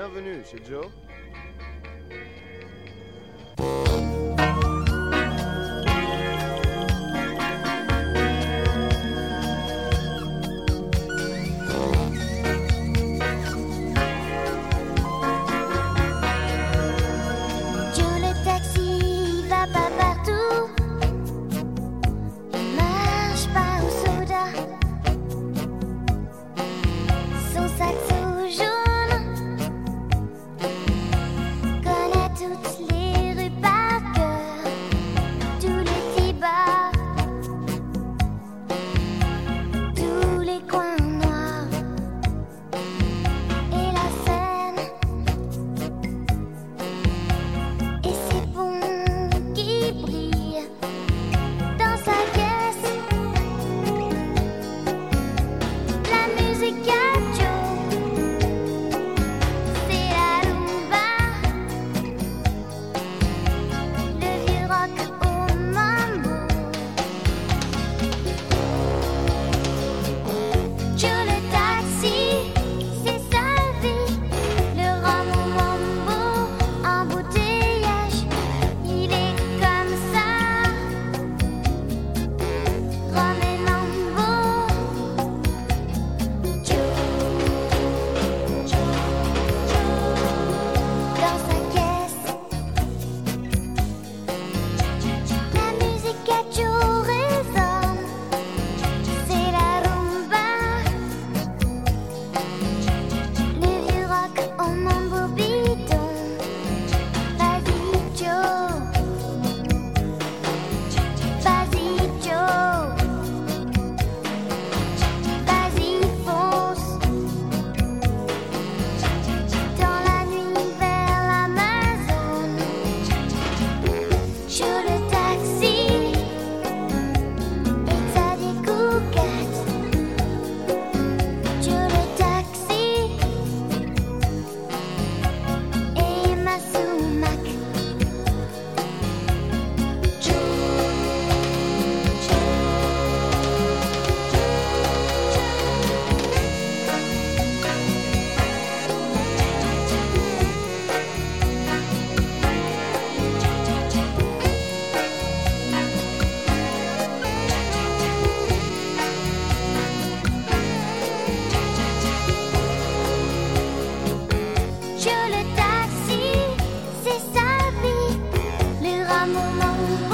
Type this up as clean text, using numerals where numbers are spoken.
Bienvenue chez Joe. Joe le taxi va pas partout, il marche pas au soda, son saxo jaune connaît toutes les rues par cœur, tous les petits bars, tous les coins noirs et la Seine. Et ces ponts qui brillent dans sa caisse. La musique à Joe, c'est la rumba, le vieux rock au mambo. Joe le taxi, c'est sa vie, le rhum au mambo, embouteillage, il est comme ça, rhum et mambo. Joe, dans sa caisse, la musique à Joe résonne, c'est la rumba, le vieux rock au mambo bidon. Vas-y Joe, vas-y Joe, vas-y fonce, dans la nuit vers l'Amazone. Joe le taxi, et ta vieille coucate. Joe le taxi, et ma sumac. Joe le taxi, c'est sa vie, le rhum au mambo,